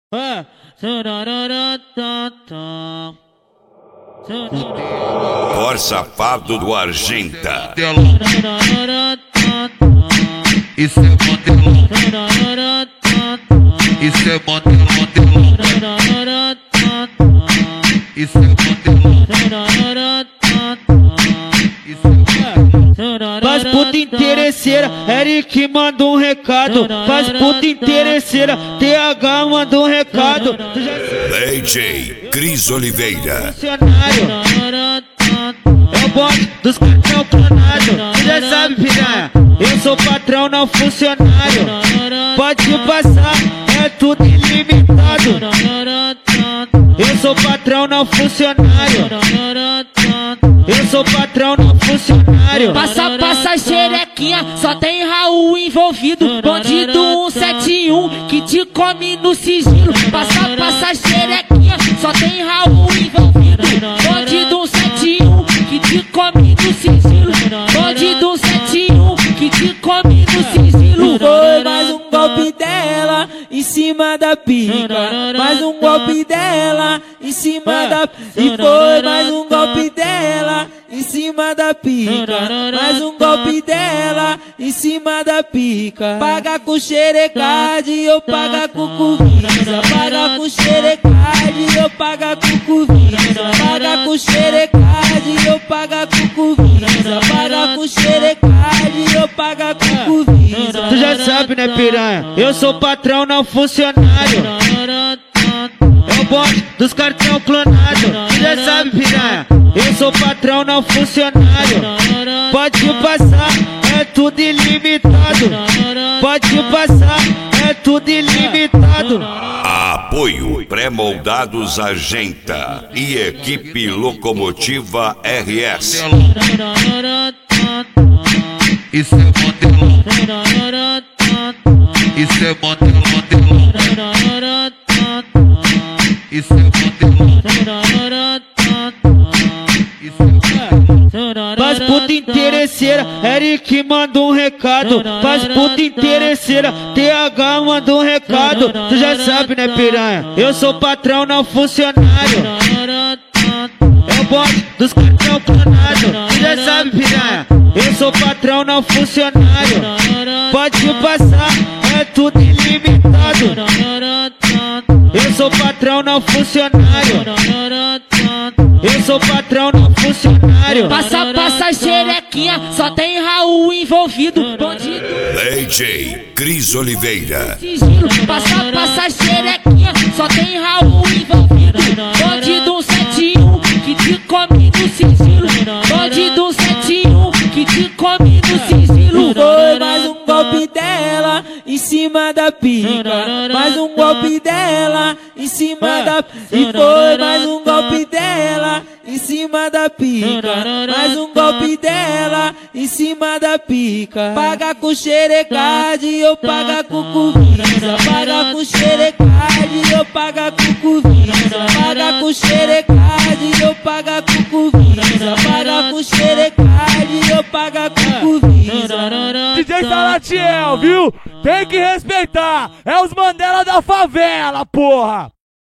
Por safado do Argenta. Isso é modelão. Isso é modelão. Isso é modelão. Faz puta interesseira, Eric manda um recado. Faz puta interesseira, TH manda um recado. DJ Cris Oliveira. É o bonde dos cartão clonado. Tu já sabe, piranha, eu sou patrão, não funcionário. Pode passar, é tudo ilimitado. Eu sou patrão, não funcionário. Eu sou patrão, não funcionário. Passa xerequinha, só tem Raul envolvido. Bandido 171 que te come no sigilo. Passa xerequinha, só tem Raul envolvido. Bandido 171 que te come no sigilo. Bandido 171 que te come no sigilo. Foi mais um golpe dela em cima da pica. Mais um golpe dela em cima da... E foi mais um golpe dela em cima da pica. Mais um golpe dela em cima da pica. Paga com xerecade, eu paga com cuvisa. Paga com xerecade, eu paga com cuvisa. Paga com xerecade, eu paga com cuvisa. Paga com xerecade, eu paga com cuvisa. Tu já sabe, né, piranha? Eu sou patrão, não funcionário. É o bonde dos cartão clonado. Tu já sabe, piranha, eu sou patrão, não funcionário. Pode passar, é tudo ilimitado. Pode passar, é tudo ilimitado. Apoio Pré-Moldados Argenta e Equipe Locomotiva RS. Isso é modelão. Isso é modelão. Isso é modelão. Faz puta interesseira, Eric manda um recado. Faz puta interesseira, TH manda um recado. Tu já sabe, né, piranha? Eu sou patrão, não funcionário. É o bonde dos cartão clonado. Tu já sabe, piranha, eu sou patrão, não funcionário. Pode passar, é tudo ilimitado. Eu sou patrão, não funcionário. Eu sou patrão, não funcionário. Passa xerequinha, só tem Raul envolvido. Bandido DJ Cris Oliveira. Passa xerequinha, só tem Raul envolvido. Bandido 171 que te come no sigilo. Bandido 171 que te come no sigilo. Foi mais um golpe dela em cima da pica. Mais um golpe dela em cima da... E foi mais um golpe dela em cima da pica. Mais um golpe dela em cima da pica. Paga com xerecade, eu paga com cuvisa. Paga com xerecade, eu paga com cuvisa. Paga com xerecade, eu paga com cuvisa. Paga com xerecade, eu paga com cuvisa. DJ Salatiel, viu? Tem que respeitar. É os Mandela da favela, porra.